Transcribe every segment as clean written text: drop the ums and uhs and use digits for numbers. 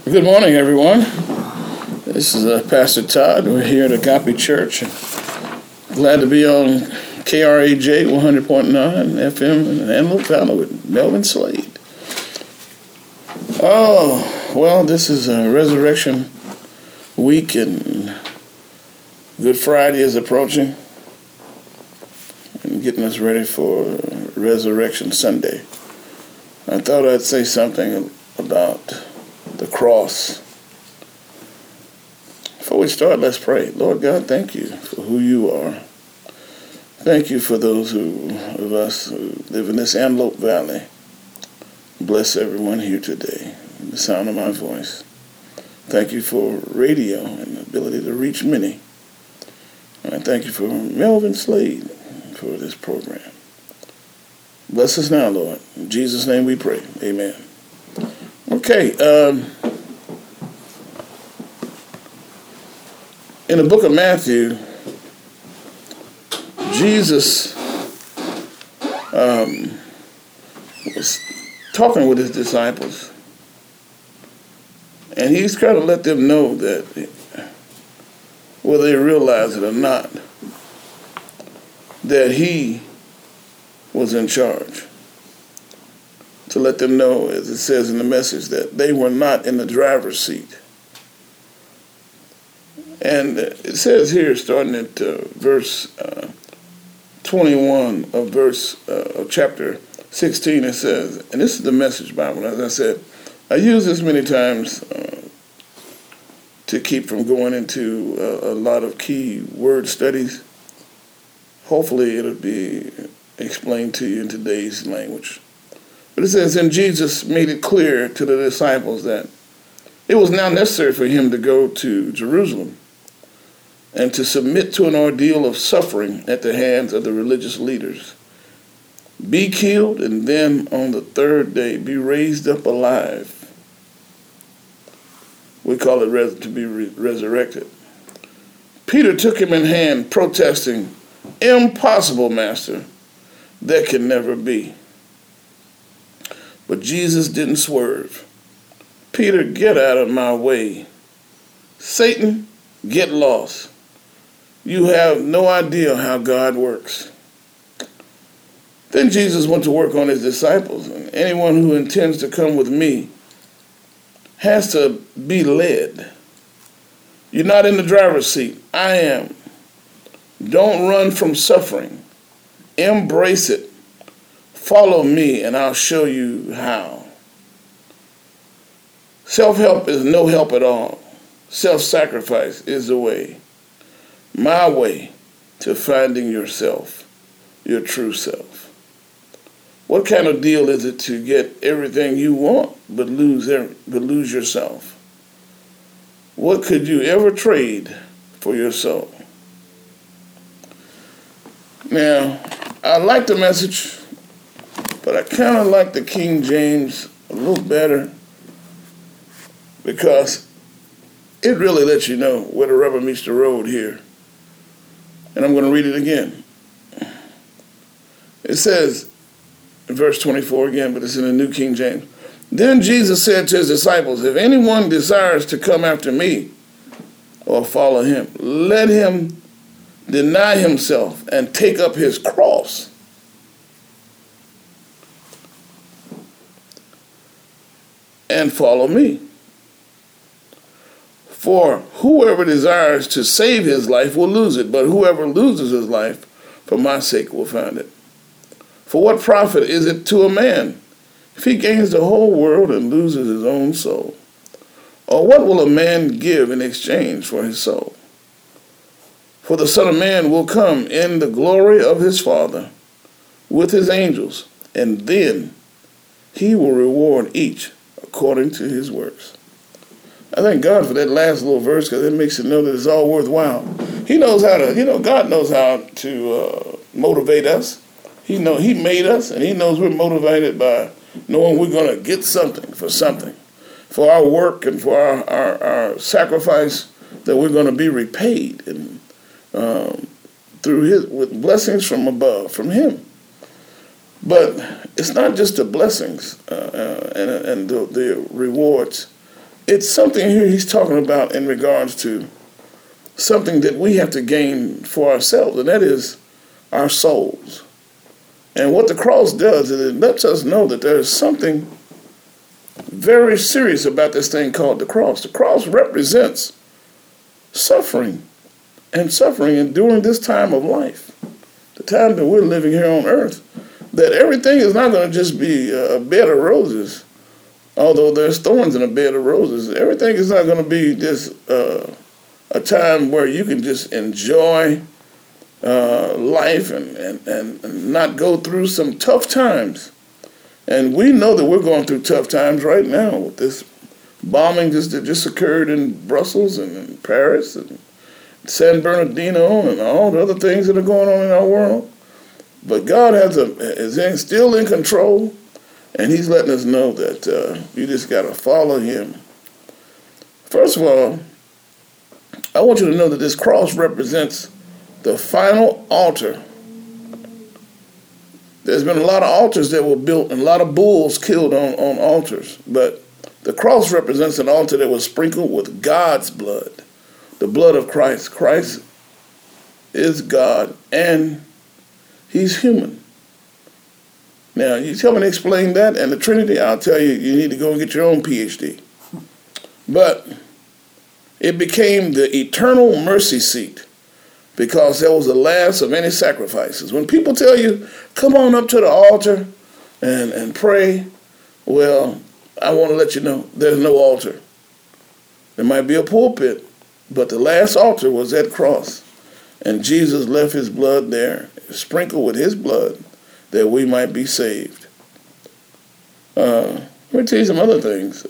Good morning, everyone. This is Pastor Todd. We're here at Agape Church. Glad to be on KRAJ 100.9 FM in Antelope Valley with Melvin Slade. Oh, well, this is a Resurrection Week and Good Friday is approaching and getting us ready for Resurrection Sunday. I thought I'd say something about the cross. Before we start, let's pray. Lord God, thank you for who you are. Thank you for those of us who live in this Antelope Valley. Bless everyone here today, the sound of my voice. Thank you for radio and the ability to reach many. And I thank you for Melvin Slade for this program. Bless us now, Lord. In Jesus' name we pray. Amen. Okay. In the book of Matthew, Jesus was talking with his disciples. And he's trying to let them know that, whether they realize it or not, that he was in charge. To let them know, as it says in the message, that they were not in the driver's seat. And it says here, starting at verse 21 of chapter 16, it says, and this is the Message Bible, as I said, I use this many times to keep from going into a lot of key word studies. Hopefully it'll be explained to you in today's language. But it says, and Jesus made it clear to the disciples that it was now necessary for him to go to Jerusalem and to submit to an ordeal of suffering at the hands of the religious leaders, be killed, and then on the third day be raised up alive. We call it to be resurrected. Peter took him in hand, protesting, impossible, Master, that can never be. But Jesus didn't swerve. Peter, get out of my way. Satan, get lost. You have no idea how God works. Then Jesus went to work on his disciples. And anyone who intends to come with me has to be led. You're not in the driver's seat. I am. Don't run from suffering. Embrace it. Follow me and I'll show you how. Self-help is no help at all. Self-sacrifice is the way. My way to finding yourself, your true self. What kind of deal is it to get everything you want but lose yourself? What could you ever trade for your soul? Now, I like the Message, but I kind of like the King James a little better because it really lets you know where the rubber meets the road here. And I'm going to read it again. It says, in verse 24 again, but it's in the New King James. Then Jesus said to his disciples, if anyone desires to come after me or follow him, let him deny himself and take up his cross and follow me. For whoever desires to save his life will lose it, but whoever loses his life for my sake will find it. For what profit is it to a man if he gains the whole world and loses his own soul? Or what will a man give in exchange for his soul? For the Son of Man will come in the glory of his Father with his angels, and then he will reward each according to his works. I thank God for that last little verse because it makes it know that it's all worthwhile. He knows how to, God knows how to motivate us. He made us, and he knows we're motivated by knowing we're going to get something for our work and for our sacrifice, that we're going to be repaid and with blessings from above, from him. But it's not just the blessings and the rewards. it's something here he's talking about in regards to something that we have to gain for ourselves, and that is our souls. And what the cross does is it lets us know that there is something very serious about this thing called the cross. The cross represents suffering, and during this time of life, the time that we're living here on earth, that everything is not going to just be a bed of roses, although there's thorns in a bed of roses. Everything is not going to be just a time where you can just enjoy life and not go through some tough times. And we know that we're going through tough times right now with this bombing that just occurred in Brussels and in Paris and San Bernardino and all the other things that are going on in our world. But God is still in control, and he's letting us know that you just got to follow him. First of all, I want you to know that this cross represents the final altar. There's been a lot of altars that were built and a lot of bulls killed on altars, but the cross represents an altar that was sprinkled with God's blood, the blood of Christ. Christ is God, and he's human. Now, you tell me to explain that and the Trinity, I'll tell you, you need to go and get your own PhD. But it became the eternal mercy seat because that was the last of any sacrifices. When people tell you, come on up to the altar and pray, well, I want to let you know there's no altar. There might be a pulpit, but the last altar was that cross. And Jesus left his blood there, sprinkled with his blood, that we might be saved. Let me tell you some other things.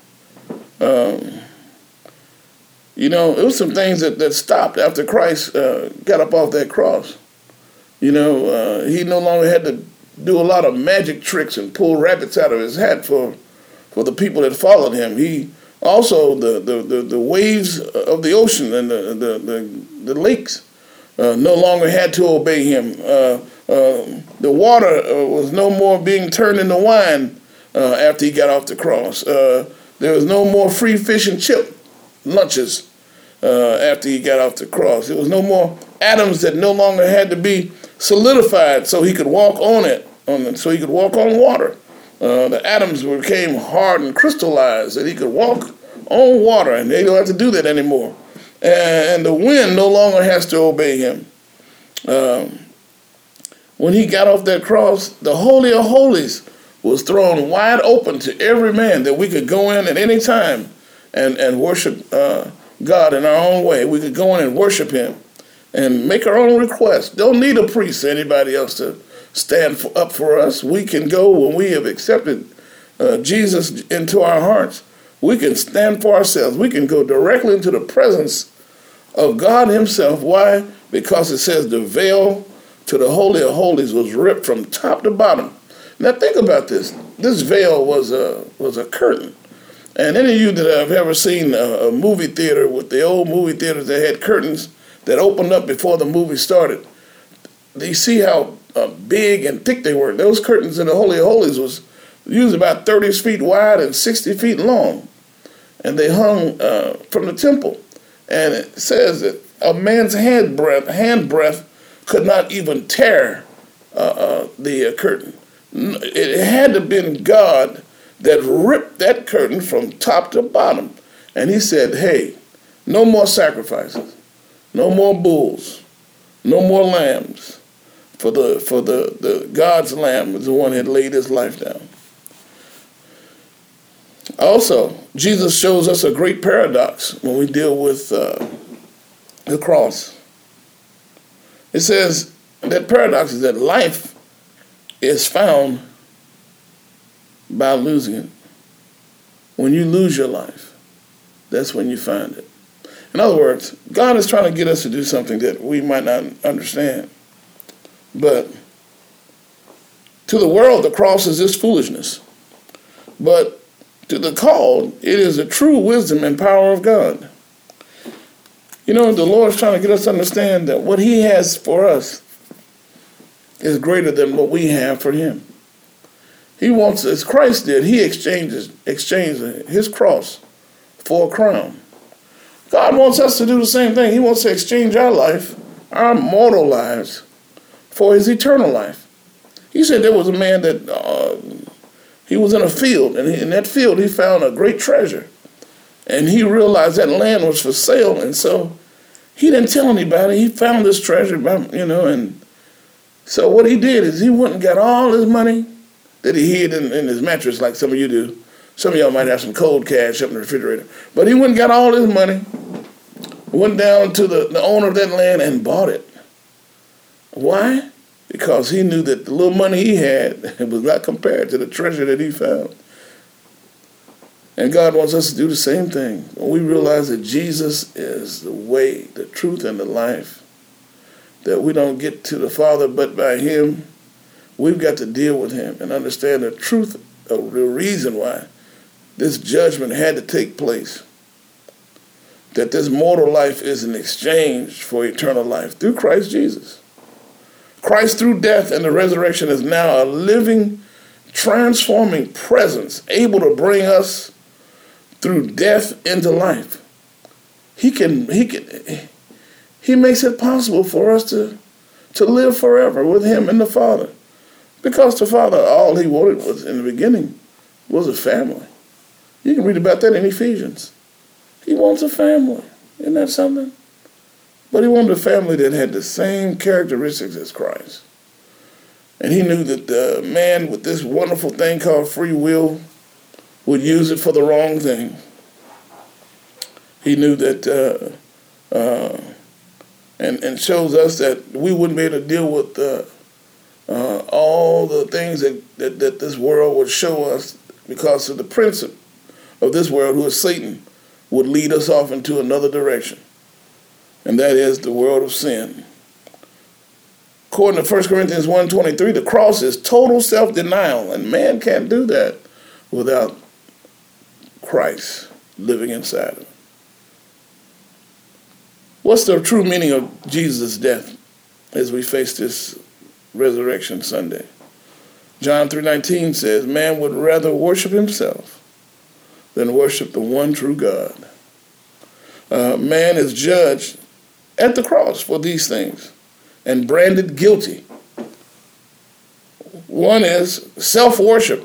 It was some things that stopped after Christ got up off that cross. He no longer had to do a lot of magic tricks and pull rabbits out of his hat for the people that followed him. He also, the waves of the ocean and the lakes no longer had to obey him. The water was no more being turned into wine after he got off the cross. There was no more free fish and chip lunches after he got off the cross. There was no more atoms that no longer had to be solidified so he could walk on it, so he could walk on water. The atoms became hard and crystallized, that he could walk on water, and they don't have to do that anymore. And the wind no longer has to obey him. When he got off that cross, the Holy of Holies was thrown wide open to every man, that we could go in at any time and worship God in our own way. We could go in and worship him and make our own requests. Don't need a priest or anybody else to stand up for us. We can go when we have accepted Jesus into our hearts. We can stand for ourselves. We can go directly into the presence of God himself. Why? Because it says the veil to the Holy of Holies was ripped from top to bottom. Now think about this. This veil was a curtain. And any of you that have ever seen a movie theater with the old movie theaters that had curtains that opened up before the movie started, you see how big and thick they were. Those curtains in the Holy of Holies was usually about 30 feet wide and 60 feet long. And they hung from the temple. And it says that a man's hand breath could not even tear the curtain. It had to have been God that ripped that curtain from top to bottom. And he said, hey, no more sacrifices, no more bulls, no more lambs. For the God's lamb is the one that laid his life down. Also, Jesus shows us a great paradox when we deal with the cross. It says that paradox is that life is found by losing it. When you lose your life, that's when you find it. In other words, God is trying to get us to do something that we might not understand. But to the world, the cross is just foolishness. But to the called, it is the true wisdom and power of God. The Lord is trying to get us to understand that what he has for us is greater than what we have for him. He wants, as Christ did, he exchanged his cross for a crown. God wants us to do the same thing. He wants to exchange our life, our mortal lives, for his eternal life. He said there was a man that he was in a field, and in that field he found a great treasure. And he realized that land was for sale, and so he didn't tell anybody. He found this treasure, and so what he did is he went and got all his money that he hid in his mattress, like some of you do. Some of y'all might have some cold cash up in the refrigerator. But he went and got all his money, went down to the owner of that land and bought it. Why? Because he knew that the little money he had was not compared to the treasure that he found. And God wants us to do the same thing. When we realize that Jesus is the way, the truth, and the life, that we don't get to the Father but by him, we've got to deal with him and understand the truth of the reason why this judgment had to take place. That this mortal life is an exchange for eternal life through Christ Jesus. Christ through death and the resurrection is now a living, transforming presence, able to bring us through death into life. He makes it possible for us to live forever with him and the Father. Because the Father, all he wanted was in the beginning was a family. You can read about that in Ephesians. He wants a family. Isn't that something? But he wanted a family that had the same characteristics as Christ. And he knew that the man with this wonderful thing called free will would use it for the wrong thing. He knew that, and shows us that we wouldn't be able to deal with all the things that this world would show us, because of the prince of this world, who is Satan, would lead us off into another direction. And that is the world of sin. According to 1 Corinthians 1:23, the cross is total self-denial, and man can't do that without Christ living inside of him. What's the true meaning of Jesus' death as we face this Resurrection Sunday? John 3:19 says, man would rather worship himself than worship the one true God. Man is judged at the cross for these things and branded guilty. One is self-worship.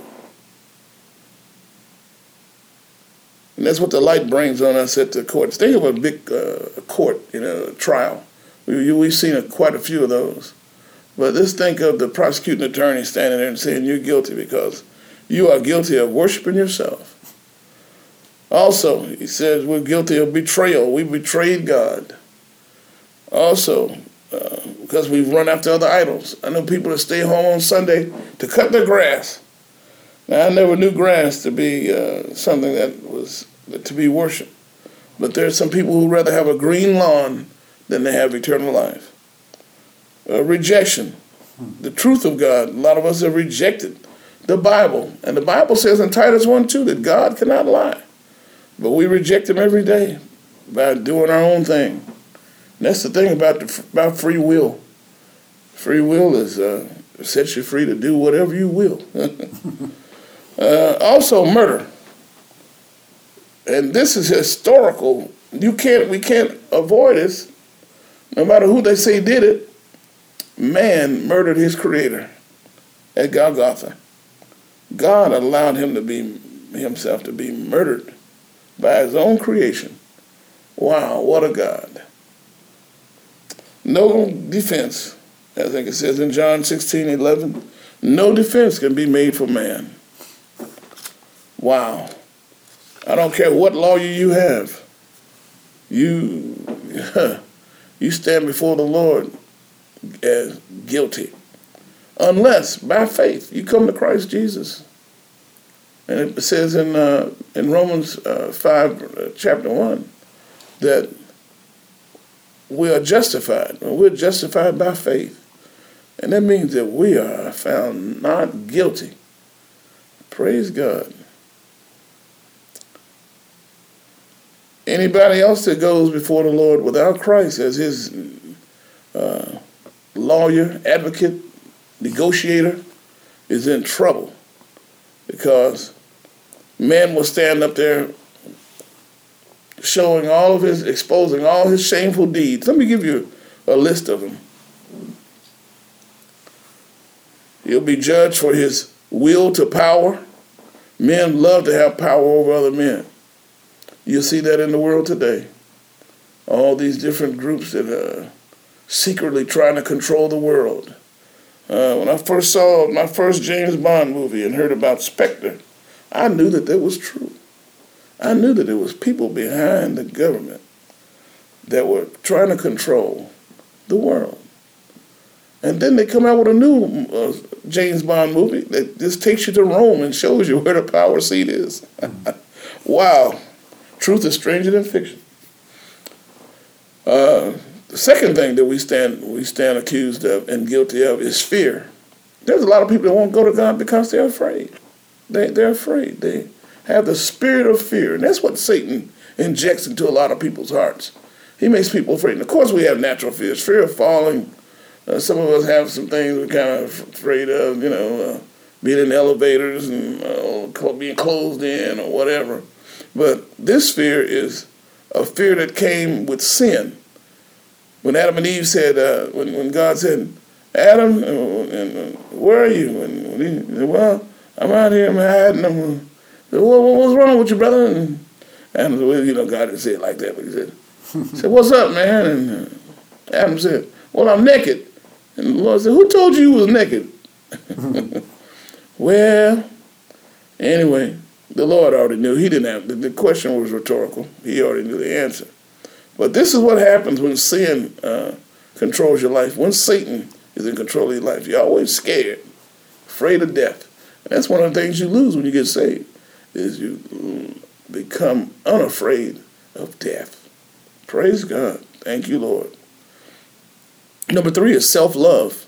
And that's what the light brings on us at the courts. Think of a big court, trial. We've seen quite a few of those. But just think of the prosecuting attorney standing there and saying you're guilty because you are guilty of worshiping yourself. Also, he says we're guilty of betrayal. We betrayed God. Also, because we've run after other idols. I know people that stay home on Sunday to cut their grass. Now, I never knew grass to be something that was to be worshipped. But there's some people who rather have a green lawn than they have eternal life. Rejection. The truth of God. A lot of us have rejected the Bible. And the Bible says in Titus 1:2 that God cannot lie. But we reject him every day by doing our own thing. And that's the thing about free will. Free will is sets you free to do whatever you will. Also, murder. And this is historical. We can't avoid this. No matter who they say did it, man murdered his creator at Golgotha. God allowed himself to be murdered by his own creation. Wow, what a God. No defense, I think it says in John 16:11, no defense can be made for man. Wow. I don't care what lawyer you have. You stand before the Lord as guilty. Unless, by faith, you come to Christ Jesus. And it says in Romans 5, chapter 1, that we are justified. We're justified by faith. And that means that we are found not guilty. Praise God. Anybody else that goes before the Lord without Christ as his lawyer, advocate, negotiator is in trouble, because man will stand up there showing exposing all his shameful deeds. Let me give you a list of them. He'll be judged for his will to power. Men love to have power over other men. You see that in the world today. All these different groups that are secretly trying to control the world. When I first saw my first James Bond movie and heard about Spectre, I knew that was true. I knew that there was people behind the government that were trying to control the world. And then they come out with a new James Bond movie that just takes you to Rome and shows you where the power seat is. Wow. Truth is stranger than fiction. The second thing that we stand accused of and guilty of is fear. There's a lot of people that won't go to God because they're afraid. They're afraid. They have the spirit of fear. And that's what Satan injects into a lot of people's hearts. He makes people afraid. And of course we have natural fears. Fear of falling. Some of us have some things we're kind of afraid of, being in elevators and being closed in or whatever. But this fear is a fear that came with sin. When Adam and Eve said, when God said, Adam, where are you? And he said, well, I'm out here, I'm hiding. Said, what's wrong with you, brother? And Adam said, well, God didn't say it like that, but he said, what's up, man? And Adam said, well, I'm naked. And the Lord said, who told you was naked? Well, anyway, the Lord already knew. He didn't have, the question was rhetorical. He already knew the answer. But this is what happens when sin controls your life. When Satan is in control of your life, you're always scared, afraid of death. And that's one of the things you lose when you get saved, is you become unafraid of death. Praise God. Thank you, Lord. Number 3 is self-love.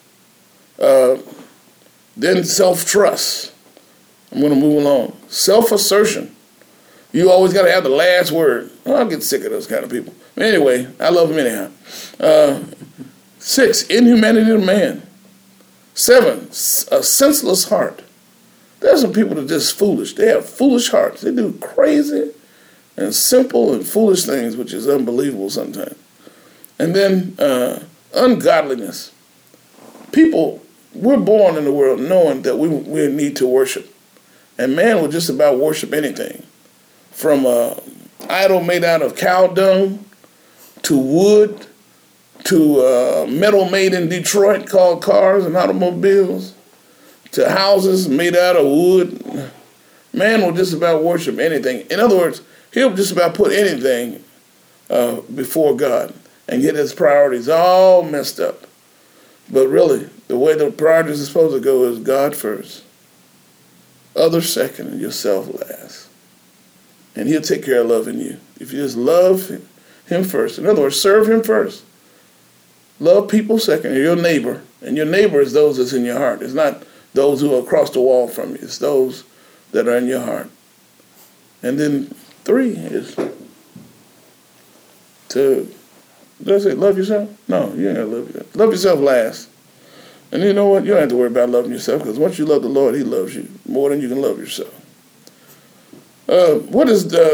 Then self-trust. I'm going to move along. Self-assertion. You always got to have the last word. Well, I get sick of those kind of people. Anyway, I love them anyhow. 6, inhumanity of man. 7, a senseless heart. There's some people that are just foolish. They have foolish hearts. They do crazy and simple and foolish things, which is unbelievable sometimes. And then ungodliness. People, we're born in the world knowing that we need to worship. And man will just about worship anything. From an idol made out of cow dung, to wood, to metal made in Detroit called cars and automobiles, to houses made out of wood. Man will just about worship anything. In other words, he'll just about put anything before God and get his priorities all messed up. But really, the way the priorities are supposed to go is God first, others second, and yourself last. And he'll take care of loving you. If you just love him first. In other words, serve him first. Love people second, and your neighbor. And your neighbor is those that's in your heart. It's not those who are across the wall from you. It's those that are in your heart. And then 3 is to, did I say love yourself? No, you ain't got to love yourself. Love yourself last. And you know what? You don't have to worry about loving yourself, because once you love the Lord, he loves you more than you can love yourself. What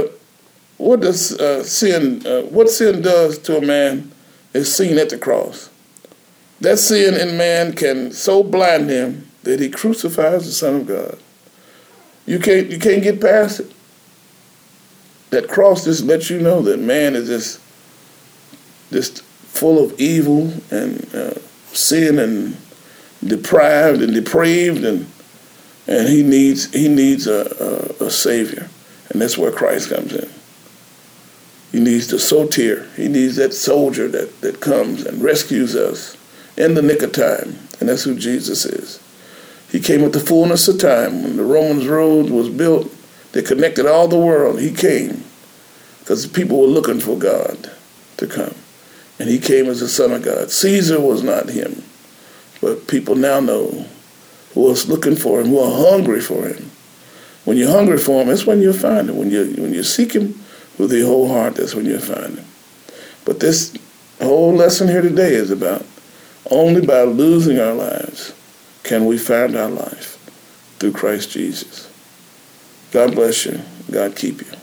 sin does to a man is seen at the cross. That sin in man can so blind him that he crucifies the Son of God. You can't get past it. That cross just lets you know that man is just full of evil and sin and deprived and depraved, and he needs a Savior. And that's where Christ comes in. He needs the soter. He needs that soldier that comes and rescues us in the nick of time. And that's who Jesus is. He came at the fullness of time. When the Romans road was built, they connected all the world. He came because people were looking for God to come. And he came as the Son of God. Caesar was not him. But people now know who is looking for him, who are hungry for him. When you're hungry for him, that's when you'll find him. When you seek him with your whole heart, that's when you'll find him. But this whole lesson here today is about only by losing our lives can we find our life through Christ Jesus. God bless you. God keep you.